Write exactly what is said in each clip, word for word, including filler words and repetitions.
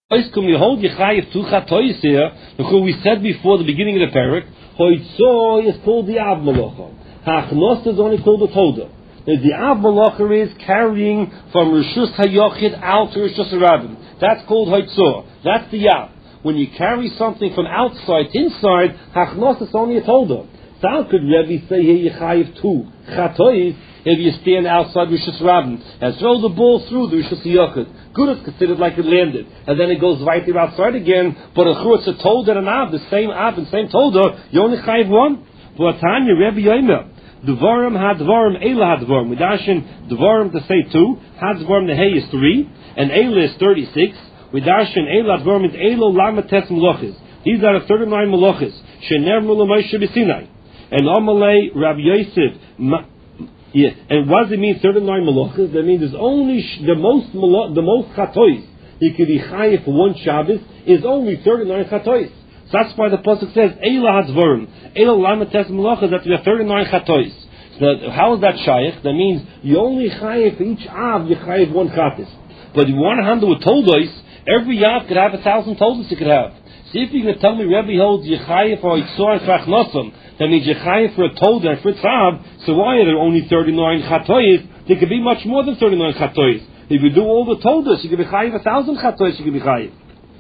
We hold Yechayev two chatois here, because we said before the beginning of the parak, Hoitzo is called the Av Malacha. Hachnos is only called the Toda. The Av Malacha is carrying from Rishus HaYochid out to Rishus HaRabim. That's called Hoitzo. That's the Av. When you carry something from outside to inside, Hachnos is only a Toda. So how could Rebbe say here Yechayev two chatois if you stand outside Rishus HaRabim and throw the ball through the Rishus HaYochid? Good is considered like it landed, and then it goes right there outside again. But a church a told and an ab, the same ab and same tolda, you only chayiv one. But Tanya Rebbe Yomer, Dvarim had Dvarim, Eila had Dvarim. We darshan Dvarim to say two, had Dvarim the hay is three, and Eila is thirty-six. We darshan Eila Dvarim is Eilo Lamates Melochis. These are the thirty-nine Melochis. Shener Mula Moshe B'Sinai, and Amalei Rabbi Yosef. Yeah, and what does it mean? Thirty-nine malachas. That means there's only sh- the most malo- the most chatois you can be chayiv for one Shabbos is only thirty-nine chatois. So that's why the pasuk says Eila Hatzvarim, Eila Lamates malachas. That we have thirty-nine chatois. So how is that shaykh? That means you only chayiv for each av you chayiv one chatos. But if you want to handle with toldos, every av could have a thousand toldos you could have. See if you can tell me Rebbe holds Yechayev for Yitzor and Chachnosam. That means Yechayev for a Tolda and for a Tzav. So why are there only thirty-nine Chatois? There could be much more than thirty-nine Chatois. If you do all the Toldas, you could be Chayev a thousand Chatois. You could be Chayev.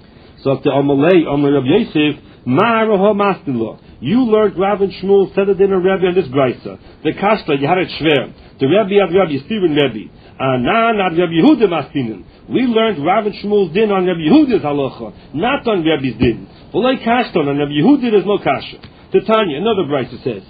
So after Amalei, Amar Rabbi Yosef, Ma'araha Masnilo. You learned Rav and Shmuel said it in a Rebbe on this Braisa. The Kashla, you had it shver. The Rebbe of Rabbi Stephen Rebbe. Anan ad Rabbi Yehuda Masninen. We learned Rav and Shmuel's din on Rabbi Yehuda's halacha, not on Rabbi's din. V'lei kashton, on Rabbi Yehuda there's no kasha. Tanya, another Braisa says,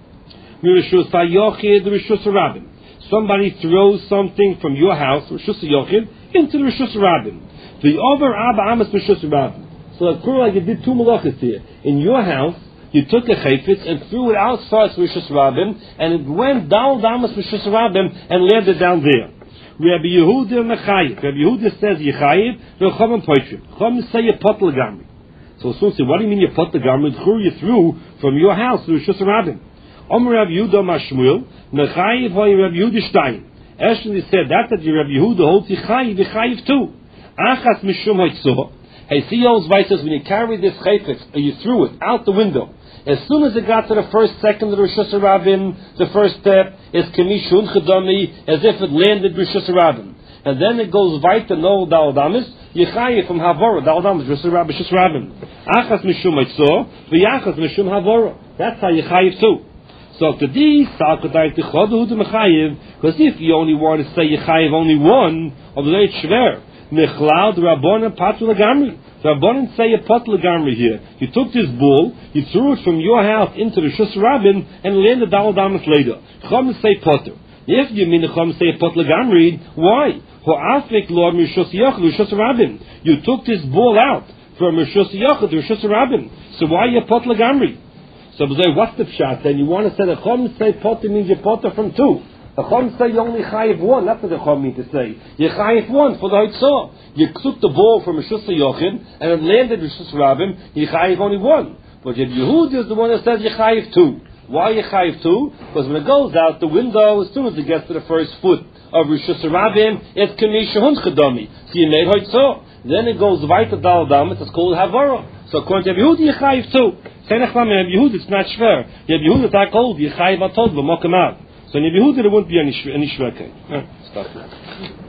Mirishus HaYochid, Rishus HaRabim. Somebody throws something from your house, Rishus HaYochid, into the Rishus HaRabim. The over Abba Amas Rishus HaRabim. So it's like you did two malachas here. In your house, you took a chayfetz and threw it outside Rishus HaRabim, and it went down Amas Rishus HaRabim and landed down there. Rabbi Yehuda Mechayev. Rabbi Yehuda says Yechayev, V'chomem Poitrim. Chomem say Yepot L'gamri. So soon say, what do you mean Yepot L'gamri? Who you threw from your house to Rishus HaRabim? Omer Rabbi Yehuda Mashmuel, Mechayev Hoy Rabbi Yehuda Shtein. Actually said that that Rabbi Yehuda holds Yechayev, Yechayev too. Achas Mishum Hoitzoh. Hey, see those vices when you carry this chayfetz and you threw it out the window. As soon as it got to the first second of the Rishus HaRabim, the first step is Kamishun Chadami, as if it landed Rishus HaRabim. And then it goes weiter no Daldamis, Yechayev from Havora, Daldamis, Rishus HaRabim. Achas Mishum Eitzor, V'yachas Mishum Havora. That's how Yechayev too. So to these, Salkadai Tichodu Mechayev, because if you only want to say Yechayev only one, of the Leit Shver, Mechlad Rabbonim Patu Lagamri. The Rabbonim say a pot Lagamri here. You took this bull, you threw it from your house into the Rishus HaRabim, and landed Dal Damas later. Chom say potter. If you mean the Chom say a pot Lagamri, why? Ho'afik Lord Rishus Yochid Rishus HaRabim. You took this bull out from Rishus Yochid to Rishus HaRabim. So why you pot Lagamri? So what's the pshat? Then you want to say the Chom say potter means you potter from two. The Chom say you only chayiv one. That's what the Chom mean to say. You chayiv one for the Hoitzah. You took the ball from Rishus HaYochid and it landed Rishus HaRabim. You chayiv only one. But Rabbi Yehuda is the one that says you chayiv two. Why you chayiv two? Because when it goes out the window, as soon as it gets to the first foot of Rishus HaRabim, it's Kamisha Hun Chadami. So you made Hoitzah. Then it goes right to Dal Damas. It's called Havara. So according to Rabbi Yehuda, you chayiv two. Say Nechlam Rabbi Yehuda, it's not shver. Rabbi Yehuda tak old. You chayiv atod v'mokem out. So in Rabbi Yehuda there won't be any sh- any shvekei. Uh, stop it.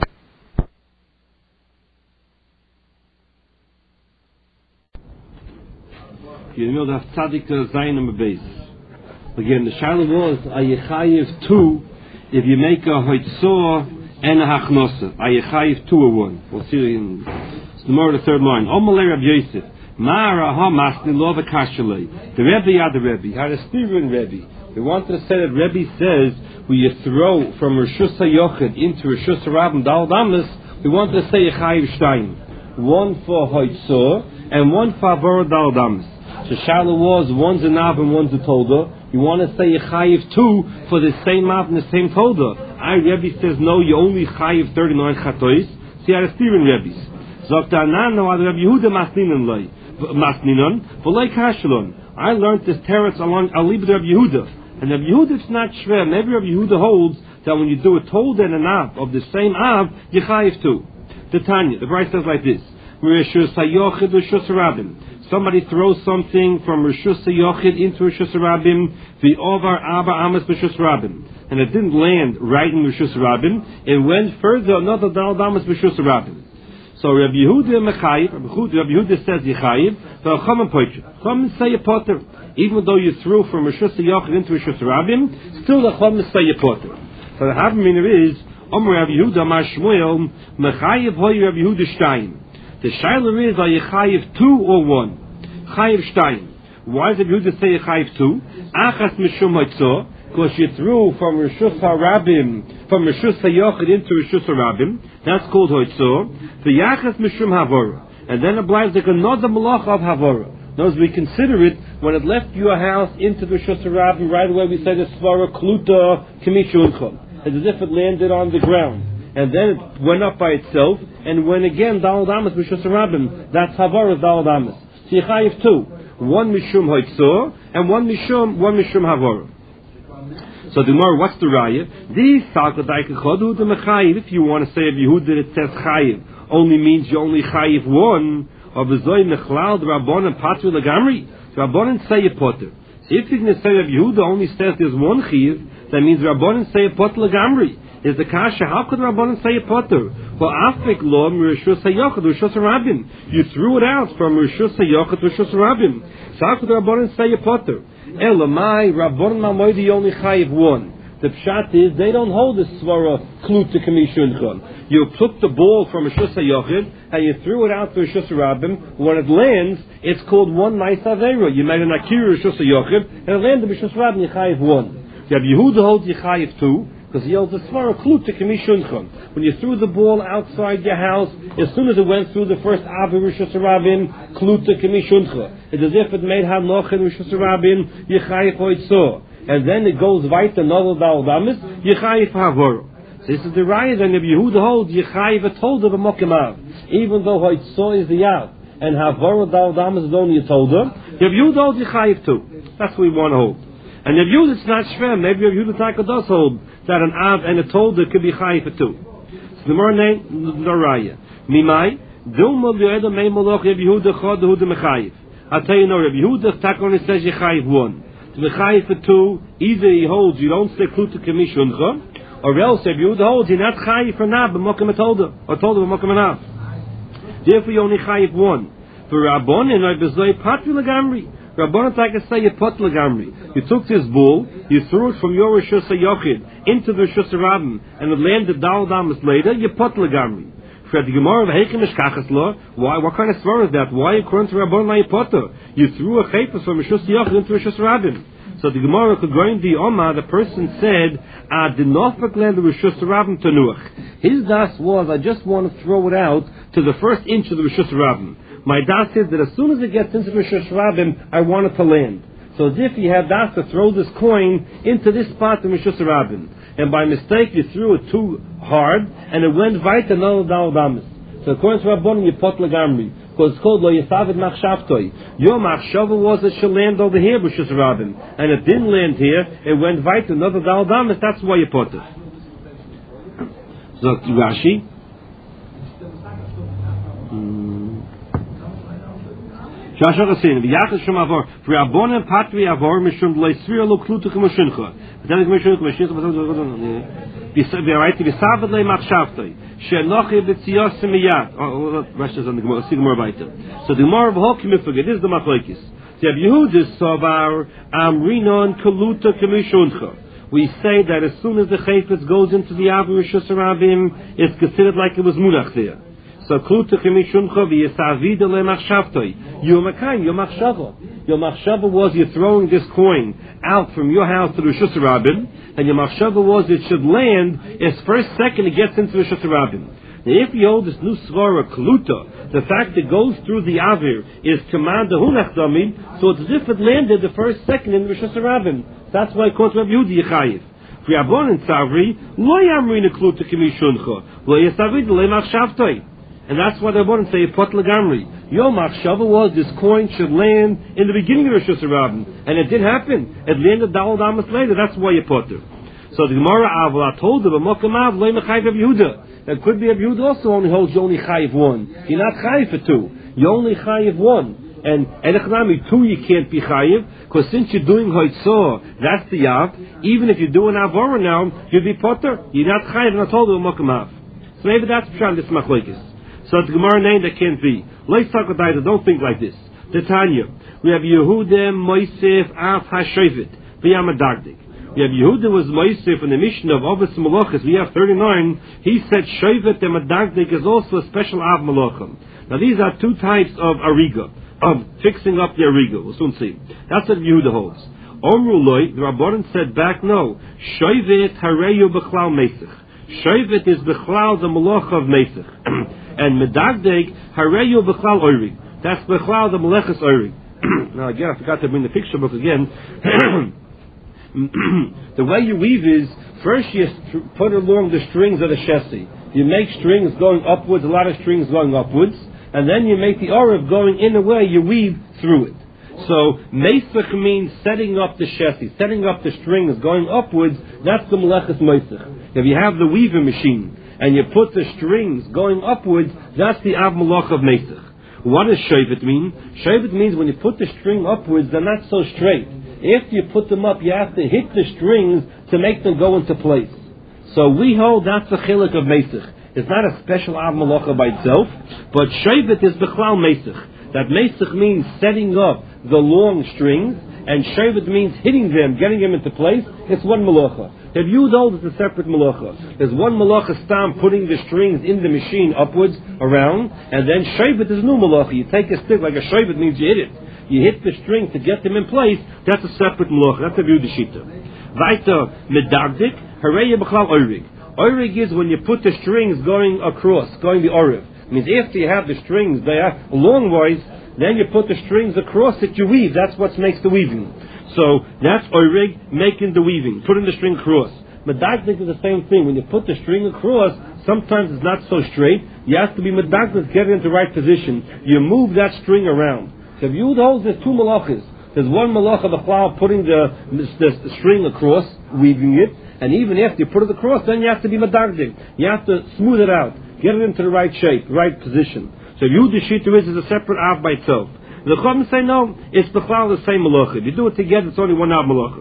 You know the tzaddik zayin on the base. Again, the shaila was a yechayev two if you make a hoitzor and a hachnosa. A yechayev two or one. We'll see in it's the more of the third line. Omalei Rabbi Yosef. Ma'ara ha masni lo v'kashalei. The Rebbe had the Rebbe. Had a Stephen Rebbe. We wanted to say that Rebbe says when you throw from Rishus HaYochid into Rishus HaRabim Dal Damas, we wanted to say Yechayev Shtein. One for Hoitzor and one for Havora Dal Damas. So Shala was one's a Nav and one's a Tolda. You want to say Yechayev two for the same Nav and the same Tolda. I Rebbe says no, you only Chayev thirty-nine Chatois. See how the Stephen Rebbe's. Zokta Anano ad Rabbi Yehuda Masninon Loi. Masninon. V'loi Kashalon. I learned this teretz along Alibud Rabbi Yehuda. And Rabbi Yehuda, it's not shver. Maybe Rabbi Yehuda holds that when you do a Tolda and an Av of the same Av, you chayiv too. The Tanya, the Braisa says like this: Rishus Hayochid Rishus Rabim. Somebody throws something from Rishus Hayochid into Rishus Rabim, the Ovar Abba Amas Rishus Rabim, and it didn't land right in Rishus Rabim. It went further another Dal Amas Rishus Rabim. So Rabbi Yehuda Mechayiv, Rabbi Yehuda says Yechayiv, the Chachamim Poicher. Chachamim say a potter. Even though you threw from Rishus Hayochid into Rishus Rabim, still the Chachamim say a potter. So the Havamina is, Omer Rabbi Yehuda Mar Shmuel, Mechayiv Hoy Rabbi Yehuda Shtayim. The Shiloh is, are you Chayiv two or one? Chayiv Shtayim. Why does Rabbi Yehuda say Chayiv two? Achas Mishum Haitzah, because you threw from Rishus HaRabim, from Rishus HaYochid into Rishus HaRabim. That's called Haitzah. The Yachas Mishum Havora. And then it applies like another Malacha of Havora. Notice we consider it when it left your house into the Rishus HaRabim, right away we say the Svara Kluta Kamishuncha. It's as if it landed on the ground. And then it went up by itself, and when again, Dal Damas Rishus HaRabim, that's Havora Dal Damas. So you chayiv two. One Mishum Haitzah, and one Mishum, one Mishum Havora. So the Gemara, what's the raya? These Salkadaika the Mechayiv, if you want to say of Yehuda that it says Chayiv, only means you only Chayiv one, or V'zoi Mechlal, the Rabbanan Patru Lagamri, the Rabbanan say a potter. If you can say of Yehuda only says there's one Chayiv, that means Rabbanan say a potter Lagamri. Is the kasha, how could Rabbanan say a potter? Well, Afik Lo, Rishus HaYochid, Rishus HaRabim. You threw it out from Rishus HaYochid, Rishus HaRabim. So how could Rabbanan say a potter? Elamai, Rabbanan Mamoidi only chayiv one. The pshat is, they don't hold the svara kluta kamishunchon. You took the ball from Rishus HaYochid, and you threw it out to Rishus HaRabim. When it lands, it's called one nice avera. You made an akira Rishus HaYochid, and it landed Rishus HaRabim, you chayiv one. You have Yehuda holds you chayiv two, because he holds the svara kluta kamishunchon. When you threw the ball outside your house, as soon as it went through the first avir Rishus HaRabim, kluta kamishunchon. It's as if it made hanoch in Rishus HaRabim, yichayif hoitzah. And then it goes right to another dal damis, yichayif havor. This is the raya that Rabbi Yehuda holds, yichayif a tolda b'mokemav. Even though hoitzah is the yav, and havor dal damis is only a tolda, Rabbi Yehuda holds yichayif too. That's what we want to hold. And Rabbi Yehuda it's not shvem, maybe Rabbi Yehuda Taka does hold that an av and a tolda could be chayif too. So the more name, the raya. Mimai, dilma li'eda mei moloch Rabbi Yehuda chod Yehuda mechayif. I'll tell you no, Rabbi Yehuda Taka only says yichayif one. To be chayiv for two, either he holds you don't say kluta kamishuncha, or else Rabbi Yehuda holds you're not chayiv for nav b'mokem atolda, or tolda b'mokem anav. Therefore you only chayiv one. For Rabbanan, I bezoi patri lagamri. Rabbanan Taka say you pot lagamri. You took this bull, you threw it from your Rishus HaYochid into the Rishus HaRabim, and it landed dal damas later, you pot lagamri. For the Gemara of Heikim Mishkachas law, why? What kind of svar is that? Why, according to Rabbanan Potter, you threw a chaypus from Rishus HaYochid into Rishus HaRabim? So the Gemara could go in the Oma. The person said, "Ah, did not land the Rishus HaRabim tenuach." His das was, I just want to throw it out to the first inch of the Rishus HaRabim. My das is that as soon as it gets into the Rishus HaRabim, I want it to land. So as if you had das to throw this coin into this spot in Rishus HaRabim. And by mistake you threw it too hard, and it went right to another dal damas. So according to Rabbanan, you pot lagamri, because it's called lo yisavid machshavtoi. Your machshava was it should land over here, Rishus HaRabim, and it didn't land here. It went right to another dal damas. That's why you pot it. So Rashi. Shashar Hasin, v'yachas shum avor, v'rabbonim patri avor mishum le'svira lo klutu k'moshincha. V'tani k'moshincha k'moshincha v'yaraiti v'savad le'machshavtoi, she'nochi v'tziyosim miyad. Oh, Rashi is on the Gemara, let's see more about it. So the Gemara of Hokim Mifagah, this is the machlokes. The Yehuda Sovar Amrinon Kaluta K'mishuncha. We say that as soon as the chayfetz goes into the avir Rishus HaRabim, it's considered like it was munach there. So kluta kamishuncha v'yisavida le'machshavtoi. Your makayim, your machshava. Your machshava was you're throwing this coin out from your house to the Rishus HaRabim, and your machshava was it should land as first second it gets into the Rishus HaRabim. Now if you hold this new svara kluta, the fact that it goes through the avir is command the hunach damid, so it's as if it landed the first second in the Rishus HaRabim. That's why it calls Rabbi Yehuda Yechayiv. For Rabbanan Tzavri, lo yamrina kluta kamishuncha, lo yisavida le'machshavtoi. And that's why the Rabbanan say pot lagamri. Your machshava was this coin should land in the beginning of Rishus HaRabim, and it did happen. It landed dal damas later. That's why you put it. So the Gemara Avla told her, "B'mokamav loy mechayv Rabbi Yehuda." It could be Rabbi Yehuda also only holds you only chayiv one. You're not chayiv for two. You only chayiv one. And Elechnami, two you can't be chayiv, because since you're doing hoitzah, that's the yav. Even if you do an avora now, you'll be potter. You're not chayiv, not told to mokum av. So maybe that's pshat this machlokes. So the Gemara name that can't be. Let's talk about it. Don't think like this. The Tanya, we have Yehuda Moisef Af Hashovet v'Yamadagdik. We have Yehuda was Moisef in the mission of Avos Malachas. We have thirty-nine. He said Shovet and Madagdik is also a special Av Malachim. Now these are two types of ariga, of fixing up the ariga. We'll soon see. That's what Yehuda holds. Omru Loi, the Rabbanan said back, no. Shovet Hareyu B'chlal Mesech. Shovet is B'chlal the Malach of Mesech. And Madagdik Hareyu B'chlal Oiri. That's B'chlal the Malachas Oiri. Now again, I forgot to bring the picture book again. The way you weave is, first you st- put along the strings of the chassis. You make strings going upwards, a lot of strings going upwards, and then you make the Orav going in a way you weave through it. So, Mesech means setting up the chassis, setting up the strings going upwards, that's the Melechus Mesech. If you have the weaving machine, and you put the strings going upwards, that's the Av Malach of Mesech. What does Shevet mean? Shevet means when you put the string upwards, they're not so straight. After you put them up, you have to hit the strings to make them go into place. So we hold that's the chiluk of Mesech. It's not a special Av Malacha by itself, but Shevet is B'chlal Mesech. That Mesech means setting up the long strings, and Shevet means hitting them, getting them into place. It's one Malacha. If you hold it's a separate Malacha. There's one Malacha stam putting the strings in the machine upwards, around, and then Shevet is new Malacha. You take a stick, like a Shevet means you hit it. You hit the string to get them in place, that's a separate malacha. That's a view shita. Weiter, medagdik, hareya b'chlal oirig. Oirig is when you put the strings going across, going the oriv. It means after you have the strings there, long ways, then you put the strings across it, you weave. That's what makes the weaving. So, that's oirig, making the weaving, putting the string across. Medagdik is the same thing. When you put the string across, sometimes it's not so straight. You have to be medagdik, get it into the right position. You move that string around. So if you hold, there's two malachas. There's one malacha b'chlal putting the, the, the string across, weaving it, and even after you put it across, then you have to be madagdik. You have to smooth it out, get it into the right shape, right position. So Yud Shita is a separate av by itself. The Chachamim say no, it's b'chlal the same malacha. If you do it together, it's only one av malacha.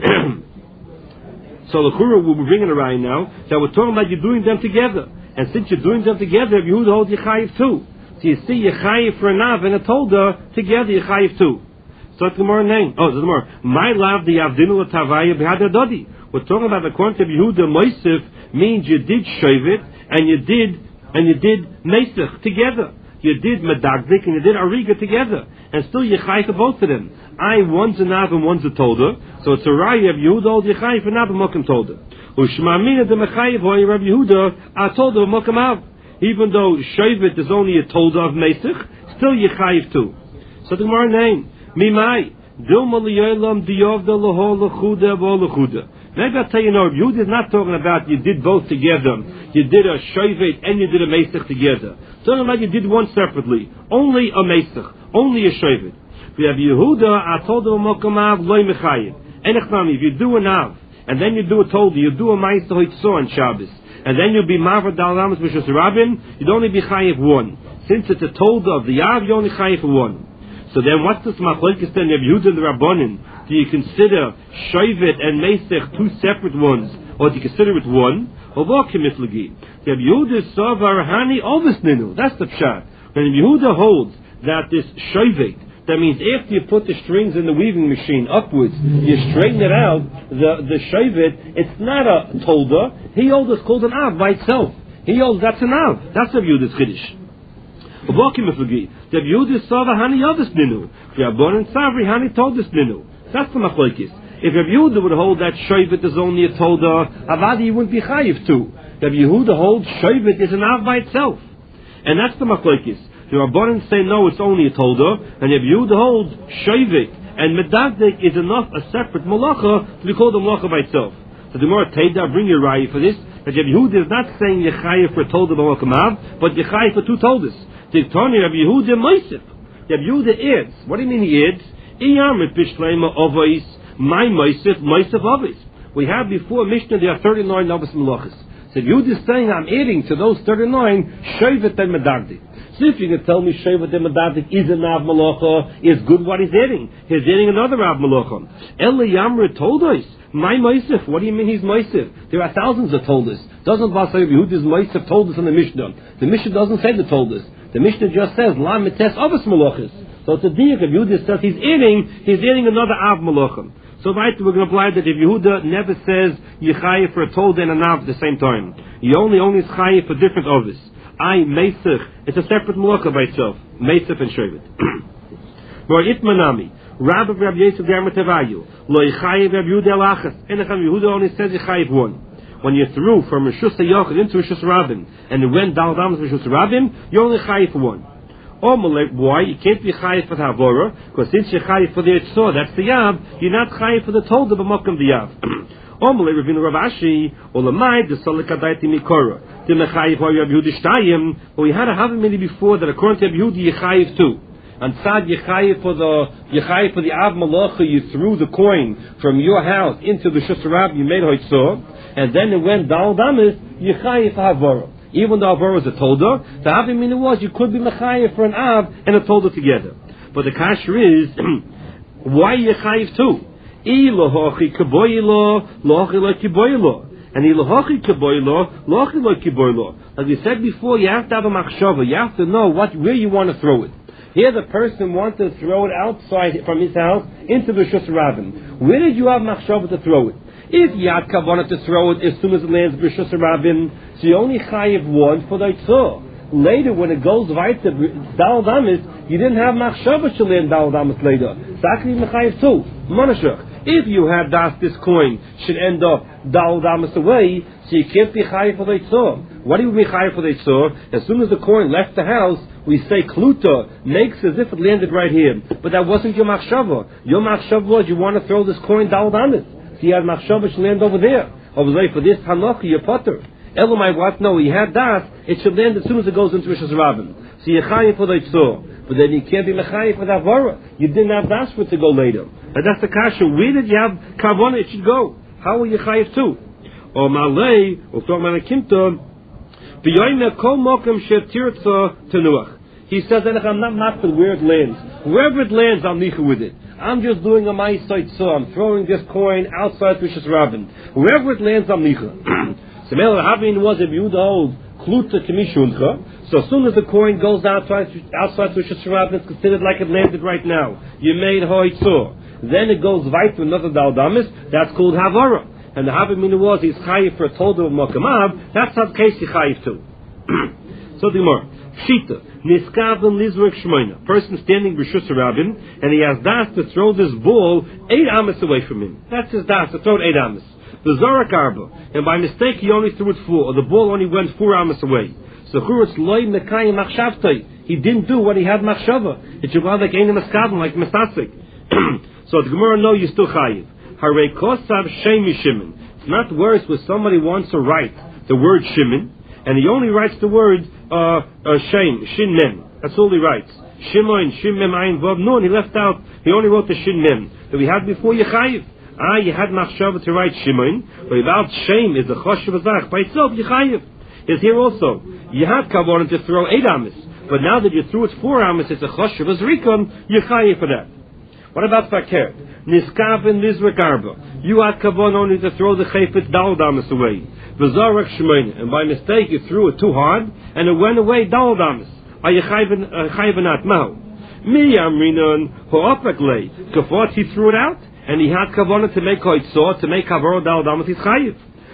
So the Chura will be bringing it right now. So we're talking about you doing them together, and since you're doing them together, Yehud holds Yechayiv too. So you see, you chayiv for a nav and a tolda together. You chayiv too. So it's the more name. Oh, it's the more. My love the avdinu l'tavaya b'hadadodi. We're talking about the quantity of Yehuda Moisef means you did Shevet and you did and you did Mesech together. You did Medagdik and you did Ariga together, and still you chayiv for both of them. I one's a nav and one's a tolda. So it's a raya of Yehuda old you chayiv for nav and mokum tolda. Ushmamina de mechayiv hoy Rav Yehuda a tolda of mokum av. Even though Shevet is only a tolda of Mesech, still Yechayiv too. So the Gemara name, Mimai, Dilma liyolam diyovda laho lechuda vo lechuda. Maybe I'll tell you no, Yehuda is not talking about you did both together. You did a Shevet and you did a Mesech together. Talking about you did one separately. Only a Mesech, only a Shevet. We have Yehuda, I told him Mokamav loy mechayiv. Enechnami, if you do an Av, and then you do a tolda, you do a Ma'aseh Hoitzah on Shabbos, and then you'll be Mavra Dalaramas Mishus Rabin, you'd only be Chayiv one. Since it's a tolda of the Yav, you only Chayiv for one. So then what's this Machlokes then of Yehuda and the Rabbanin? Do you consider Shevet and Mesech two separate ones, or do you consider it one? Or what Kemislagi? The Yehuda Savar Hani Ovis Ninu. That's the pshat. When Yehuda holds that this Shevet, that means after you put the strings in the weaving machine upwards, you straighten it out, the, the Shevet, it's not a tolda. He holds it's called an Av by itself. He holds that's an Av. That's a Yehuda's Chiddush. The Yehuda Sava Hani Yavis Ninu. The Rabbanan Savri Hani Toldis Ninu. That's the Machlokes. If Rabbi Yehuda would hold that Shevet is only a tolda, Avadi you wouldn't be Chayiv too. Rabbi Yehuda holds Shevet is an Av by itself. And that's the Machlokes. The Rabbanan say no, it's only a tolda, and if Yehuda holds Shevet and Medagdik is enough a separate malacha to be called a malacha by itself. So the Gemara Teda bring your raya for this. That Yehuda is not saying Yechayiv for tolda b'malkamav, but Yechayiv for two toldas. The Tanya of Yehuda Moisef. Yehuda adds. What do you mean he adds? Iyam et bishlema avos my Moisef Moisef avos. We have before Mishnah there are thirty-nine Navas Malachas. So Yehud is saying, I'm adding to those thirty-nine, Shevet and Medardik. So if you can tell me Shevet and Medardik is an Av Malacha, is good what he's adding. He's adding another Av Malacha. Ele Yamra told us, my Moisef, what do you mean he's Moisef? There are thousands that told us. Doesn't Vasai Yehudis Moisef told us in the Mishnah. The Mishnah doesn't say that told us. The Mishnah just says, La Mites Avos Malachis. So it's a diak. If Yehuda says he's adding, he's adding another Av Malachim. So right, we're going to apply that if Yehuda never says Yechayev for a Tolda and an Av at the same time. He only only is Chayev for different Ovis. I, Meisach, it's a separate Malacha by itself. Meisach and Shevet. Or Itmanami. Rabbi Rabbi Yisrael Garmatavayu. Lo Yechayev Rabbi Yehuda Elachas. Enecham Yehuda only says Yechayev one. When you're through from Rishus HaYochid into Rishus Rabin, and it went down down to Rishus Rabin, you're only Chayev for one. Why? You can't be Chayev for the Havora, because since you're Chayev for the Yitzor, that's the Yav, you're not Chayev for the Tolda, but Mokum the Yav. Omalei Ravina Ravashi, Olamai, the Solikadaiti Mikora. The Mechayev or Rabbi Yehudi Shtayim, but we had a Havamini before that according to Rabbi Yehudi, you're Chayev too. And Sad Yechayev for the Yechayev for the Av Malacha, you threw the coin from your house into the Shusarab, you made Hoitzor, and then it went down Damis, Yechayev for Havora. Even though Havor was a Tolda, the Havimina was you could be Mechayev for an Av and a Tolda together. But the kasher is, why Yechayev too? I lohochi kaboyilo, lohochi lo kiboyilo. And I lohochi kaboyilo, lohochi lo kiboyilo. Like we said before, you have to have a machshava. You have to know what where you want to throw it. Here the person wants to throw it outside from his house into the Shus Rabin. Where did you have machshava to throw it? If Yad wanted to throw it as soon as it lands B'Shus Rabin, so you only chayiv one for the Yitzor. Later, when it goes right to Dal Damis, you didn't have machshava to land Dal Damis later. Sakri mechayiv too. Monashach. If you had das, this coin should end up Dal Damis away, so you can't be chayiv for the Yitzor. What do you mean chayiv for the Yitzor? As soon as the coin left the house, we say Kluta makes as if it landed right here. But that wasn't your machshava. Your machshava was you want to throw this coin Dal Damis. So he had machshava should land over there. Over there for this Hanoch, your potter. Elamai what? No, he had that. It should land as soon as it goes into Rishus Rabin. So you're chayiv for the Yitzor. But then you can't be mechayiv for the Havara. You didn't have das for it to go later. And that's the kasha. Where did you have kavana? It should go. How are you chayiv too? Or malay, or talk about a kimta. B'yoyme kol mokem shetirtza tenuach. He says that I'm not master where it lands. Wherever it lands, I'm nicha with it. I'm just doing a ma'aseh so I'm throwing this coin outside Rishus Rabin. Wherever it lands, I'm nicha. So Mela Havin was a Yehuda old kluta kemishuncha. So as soon as the coin goes outside outside Rishus Rabin, it's considered like it landed right now. You made hoitzor. Then it goes right to another daldamis. That's called havara. And the Havin was he's chayiv for a tolda of mokamav. That's how the case he chayiv too. So the more Shita, Niskaven Lizrek Shmoina, person standing B'Shus Rabin, and he has das to throw this ball eight amas away from him. That's his das, to throw it eight amas. The Zorak Arba, and by mistake he only threw it four, or the ball only went four amas away. So Churutz Loi Mekayim Machshavtai, he didn't do what he had Machshava. It should go like Ein Maskaven, like Mesasik. So the Gemara know you still chayiv. Harei Kosav Shem Shimon. It's not worse when somebody wants to write the word Shimon, and he only writes the word uh, uh, Shem, Shin Mem. That's all he writes. Shimon, Shim Mem, Ayin Vav. No, he left out, he only wrote the Shin Mem that we had before Yechayiv. Ah, you had Machshava to write Shimon, but without Shem is the Choshev Azach. By itself, Yechayiv. Is here also. You had Kavanah to throw eight amis, but now that you threw it four amis, it's a Choshev Azrikon, Yechayiv for that. What about Fakir? Niskaven Lizrek Arba. You had Kavanah only to throw the Chayfet Dal Damas away. V'zarek Shmoina, and by mistake you threw it too hard, and it went away Dal Damas. Are you chayvenat mahu? Mi amrinon ho'opek lei. Kafot he threw it out, and he had kavanah to make hoitzor, to make havor Dal Damas his chayiv.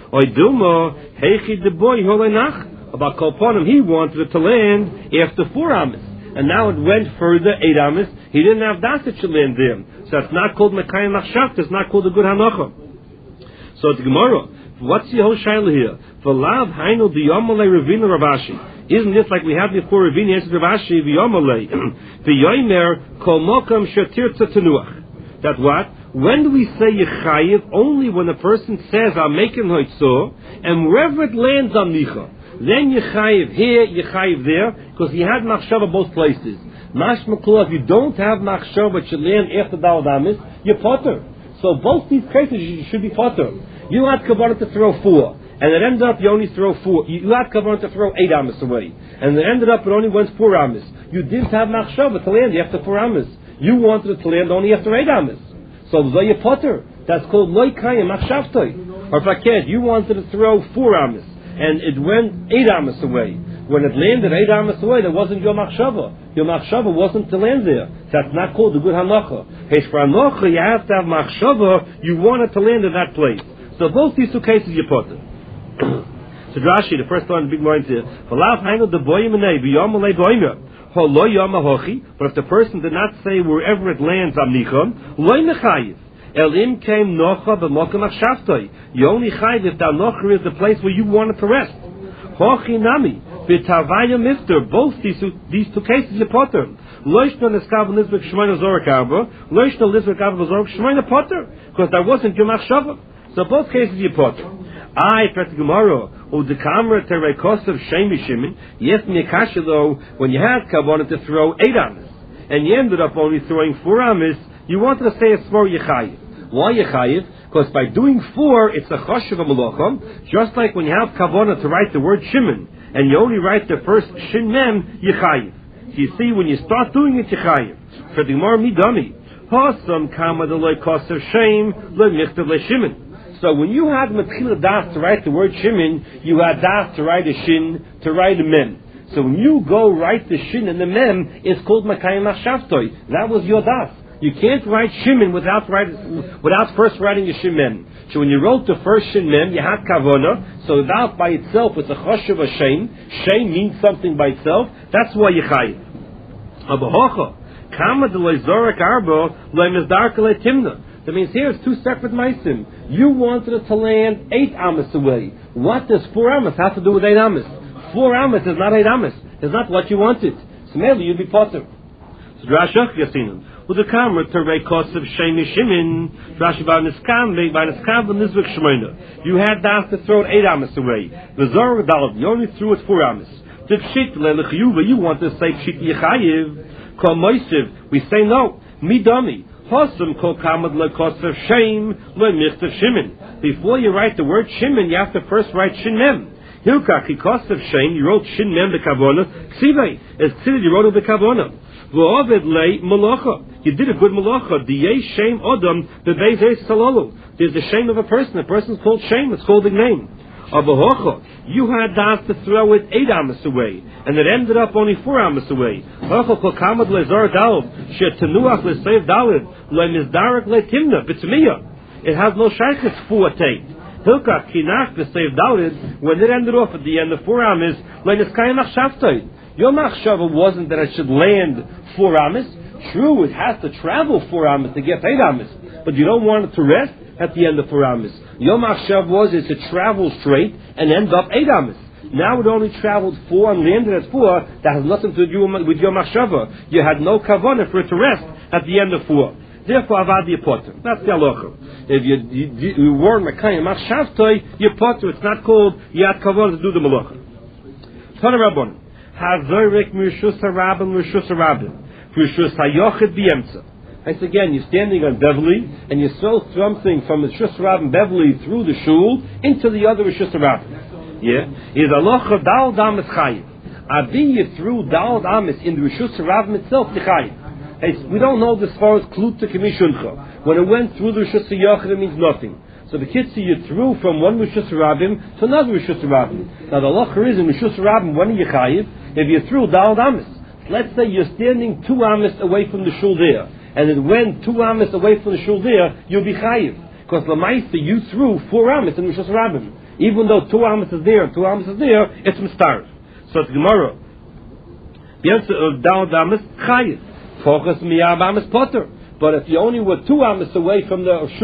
Oidulma heichi de boy holenach. About kolponim, he wanted it to land after four amis, and now it went further eight amis. He didn't have that that should land there, so it's not called mekayim machshav. It's not called a good hanocha. So it's Gemara. What's the whole shaila here? For lav hainu diyamalei Ravina Ravashi. Isn't this like we had before? Ravina answered Ravashi diyamalei diyomer kol mokam shetirtza tenuach. That what? When do we say yechayiv? Only when a person says I'm making hoitzor, and wherever it lands I'm nicha. Then yechayiv here, yechayiv there, because he had machshava both places. Mashmakul, if you don't have machshava but you land after Dal Damis, you're potter. So both these cases you should be potter. You had kavanah to throw four, and it ended up you only throw four. You had kavanah to throw eight amas away, and it ended up it only went four amas. You didn't have machshava to land after four amas. You wanted it to land only after eight amas. So zoya potter. That's called loy kayim machshavtoi. Or faked, you wanted to throw four amas, and it went eight amas away. When it landed eight amas away, that wasn't your machshava. Your machshava wasn't to land there. That's not called the good hanacha. Hey, for hanacha, you have to have machshava. You wanted to land in that place. So both these two cases you put it. So Rashi, the first one, big mind here. But if the person did not say wherever it lands, amnichon, loy mechayiv. Elim came nocha b'mokem achshavtoi. You only chayiv if the nocha is the place where you wanted to rest. Hochi nami b'tavaya mifter. Both these two, these two cases you put them. Loishna neskav nizvik shmoina zorak arba. Loishna nizvik arba zorak shmoina potter. Because that wasn't your machshava. So both cases you put them. I pet Gemara or the camera terei kosav shemi shimin. Yes, mikasha though, when you had kavanah to throw eight amas and you ended up only throwing four amas, you wanted to say a small yechayiv. Why yechayiv? Because by doing four, it's a choshev malacham. Just like when you have kavanah to write the word shimin and you only write the first shin mem yechayiv. You see, when you start doing it yechayiv. For the Gemara midami, hasam kama deloi kosav shem le michtav le shimin. So when you had Matchila Das to write the word Shimin, you had Das to write a Shin, to write a Mem. So when you go write the Shin and the Mem, it's called Makayim Achshavtoi. That was your Das. You can't write Shimin without write, without first writing a Shin Mem. So when you wrote the first Shin Mem, you had Kavona. So that by itself is a Choshev a Shem. Shem means something by itself. That's why you Chayiv. Abahocha. Kama de Loizorek Arbo, Loimizdarka Le Timna. That means here it's two separate meisim. You wanted it to land eight amas away. What does four amas have to do with eight amas? Four amas is not eight amas. It's not what you wanted. So maybe you'd be potter. So Drashach Yasinim. With the camera to rei kosav shemi shimin. Drashi by niskam by niskam v'nizvik shmoina. You had that to throw eight amas away. The Zohar Dalad, you only threw it four amas. The pshit lelechiyuva, you want to say pshit yichayiv. Kol moisiv, we say no. Midami. Hosam kol kamad le kosav shem le michtav shimin. Before you write the word shimin, you have to first write shin mem. Hilkach ki kosav shem, you wrote shin mem bekavona. Ksivei, as ksiv you wrote it bekavona. V'oved le malacha. You did a good malacha. Diye shem odam bebeis eis salolu. There's the shame of a person. A person's called shame. It's called a name. Avahocha. You had das to throw it eight amas away, and it ended up only four amas away. Hocha kol kamad lezar dalad shetenuach leseiv dalad lemizdarek letimna b'tzmiya. It has no shaykhs for tate. Hilkach kinach leseiv dalad, when it ended off at the end of four amas leniskayim achshavtoi. Your machshava wasn't that it should land four amas. True, it has to travel four amas to get eight amas, but you don't want it to rest at the end of four amas. Your machshav was it to travel straight and end up eight amas. Now it only traveled four and landed at four. That has nothing to do with your machshava. You had no kavanah for it to rest at the end of four. Therefore, avad your potter. That's the halacha. If you, you, you weren't makayim machshavtoi, your potter. It's not called yad kavanah to do the malacha. Tana Rabbon hazorik mishus harabim mishus harabim mishus hayochid b'yemtza. It's again, you're standing on Beverly, and you throw something from the Rishus Rabbim Beverly through the shul into the other Rishus Rabbim. Yeah? Is Allah Dal Damas Chayiv. Abi you threw Dal Damas in the Rishus Rabbim itself, the Chayiv. We don't know this far as Klut to Kamishuncha. When it went through the Rishus Yochid, it means nothing. So the kids see you threw from one Rishus Rabbim to another Rishus Rabbim. Now the Allah is in Rishus Rabbim, one of your Chayiv, if you threw Dal Damas. Let's say you're standing two amas away from the shul there, and it went two amas away from the shul there, you'll be chayiv. Because Lamaisa, you threw four amas in Rishus Rabbim. Even though two amas is there and two amas is there, it's mistar. So it's Gemara. The answer of down amas, chayiv. Focus miyab amas potter. But if you only were two amas away from the shul,